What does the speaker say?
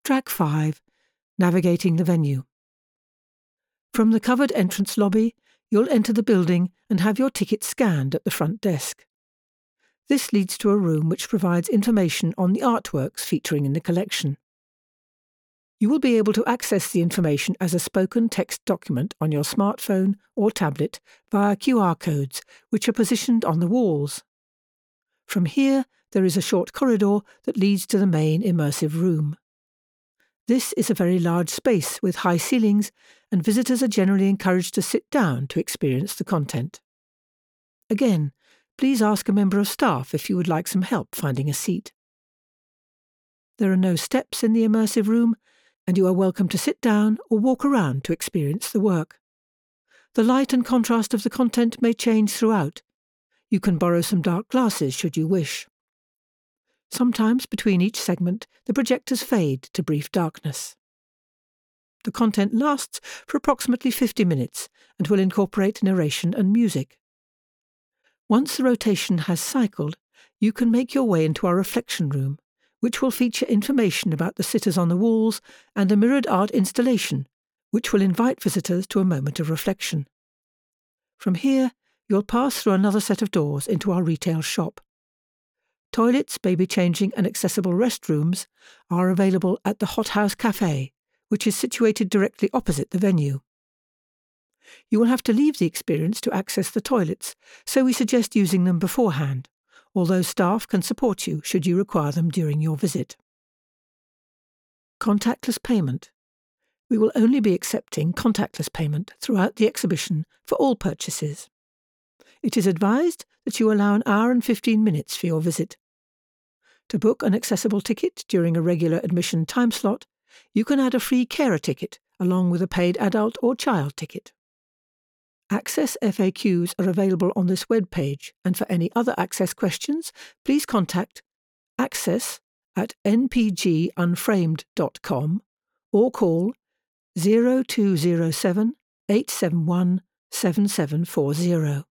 Track 5. Navigating the venue. From the covered entrance lobby, you'll enter the building and have your ticket scanned at the front desk. This leads to a room which provides information on the artworks featuring in the collection. You will be able to access the information as a spoken text document on your smartphone or tablet via QR codes, which are positioned on the walls. From here, there is a short corridor that leads to the main immersive room. This is a very large space with high ceilings, and visitors are generally encouraged to sit down to experience the content. Again, please ask a member of staff if you would like some help finding a seat. There are no steps in the immersive room, and you are welcome to sit down or walk around to experience the work. The light and contrast of the content may change throughout. You can borrow some dark glasses should you wish. Sometimes between each segment, the projectors fade to brief darkness. The content lasts for approximately 50 minutes and will incorporate narration and music. Once the rotation has cycled, you can make your way into our reflection room, which will feature information about the sitters on the walls and a mirrored art installation, which will invite visitors to a moment of reflection. From here, you'll pass through another set of doors into our retail shop. Toilets, baby changing and accessible restrooms are available at the Hot House Cafe, which is situated directly opposite the venue. You will have to leave the experience to access the toilets, so we suggest using them beforehand, although staff can support you should you require them during your visit. Contactless payment. We will only be accepting contactless payment throughout the exhibition for all purchases. It is advised that you allow an hour and 15 minutes for your visit. To book an accessible ticket during a regular admission time slot, you can add a free carer ticket along with a paid adult or child ticket. Access FAQs are available on this web page, and for any other access questions, please contact access@npgunframed.com or call 0207 871 7740.